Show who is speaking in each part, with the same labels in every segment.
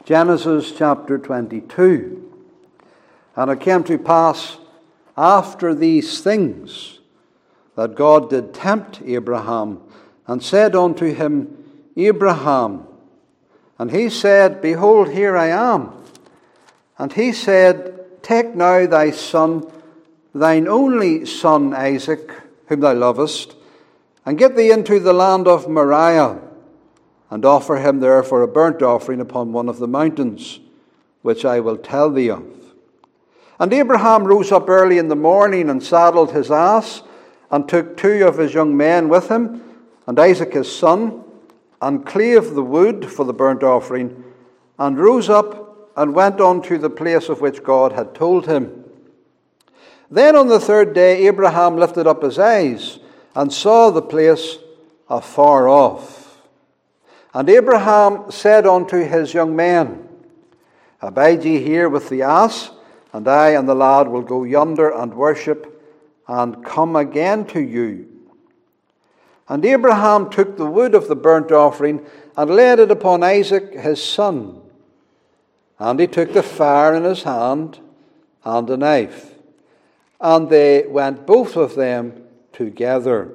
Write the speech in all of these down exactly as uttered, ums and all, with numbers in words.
Speaker 1: Genesis chapter twenty-two. And it came to pass after these things that God did tempt Abraham, and said unto him, Abraham. And he said, Behold, here I am. And he said, Take now thy son, thine only son Isaac, whom thou lovest, and get thee into the land of Moriah, and offer him there for a burnt offering upon one of the mountains, which I will tell thee of. And Abraham rose up early in the morning, and saddled his ass, and took two of his young men with him, and Isaac his son, and clave the wood for the burnt offering, and rose up, and went on to the place of which God had told him. Then on the third day Abraham lifted up his eyes, and saw the place afar off. And Abraham said unto his young men, Abide ye here with the ass, and I and the lad will go yonder and worship, and come again to you. And Abraham took the wood of the burnt offering, and laid it upon Isaac his son. And he took the fire in his hand, and a knife. And they went both of them together.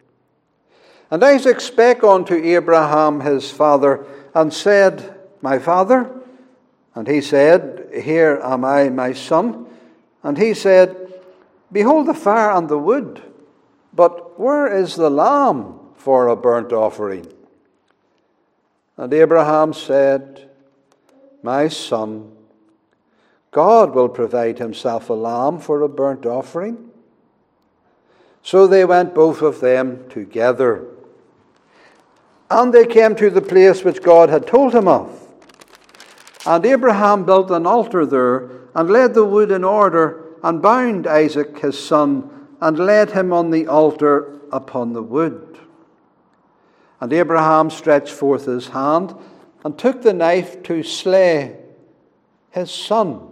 Speaker 1: And Isaac spake unto Abraham his father, and said, My father? And he said, Here am I, my son. And he said, Behold the fire and the wood, but where is the lamb for a burnt offering? And Abraham said, My son, God will provide himself a lamb for a burnt offering. So they went both of them together. And they came to the place which God had told him of. And Abraham built an altar there, and laid the wood in order, and bound Isaac his son, and laid him on the altar upon the wood. And Abraham stretched forth his hand, and took the knife to slay his son.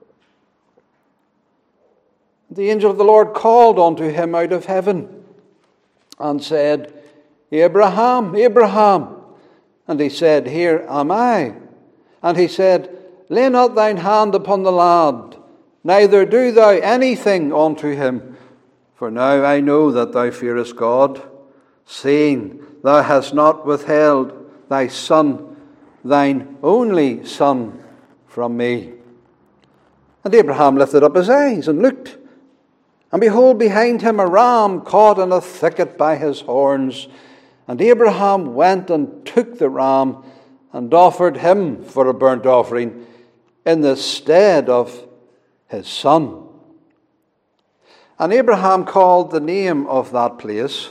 Speaker 1: The angel of the Lord called unto him out of heaven, and said, Abraham, Abraham. And he said, Here am I. And he said, Lay not thine hand upon the lad, neither do thou anything unto him. For now I know that thou fearest God, seeing thou hast not withheld thy son, thine only son, from me. And Abraham lifted up his eyes and looked, and behold, behind him a ram caught in a thicket by his horns. And Abraham went and took the ram, and offered him for a burnt offering in the stead of his son. And Abraham called the name of that place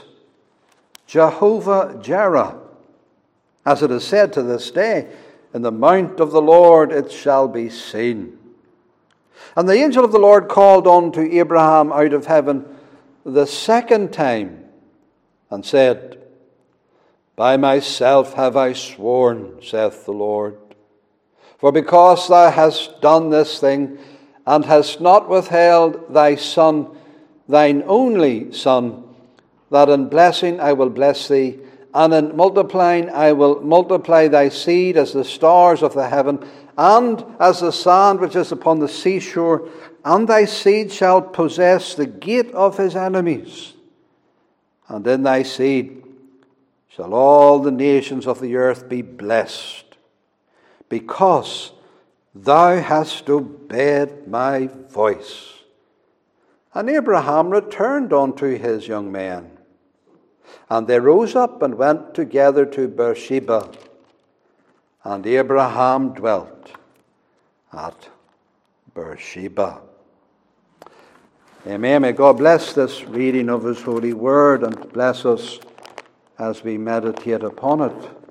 Speaker 1: Jehovah-Jireh, as it is said to this day, In the mount of the Lord it shall be seen. And the angel of the Lord called unto Abraham out of heaven the second time, and said, By myself have I sworn, saith the Lord, for because thou hast done this thing, and hast not withheld thy son, thine only son, that in blessing I will bless thee, and in multiplying I will multiply thy seed as the stars of the heaven, and as the sand which is upon the seashore, and thy seed shall possess the gate of his enemies. And in thy seed shall all the nations of the earth be blessed, because thou hast obeyed my voice. And Abraham returned unto his young men. And they rose up and went together to Beersheba. And Abraham dwelt at Beersheba. Amen. May God bless this reading of his holy word, and bless us as we meditate upon it.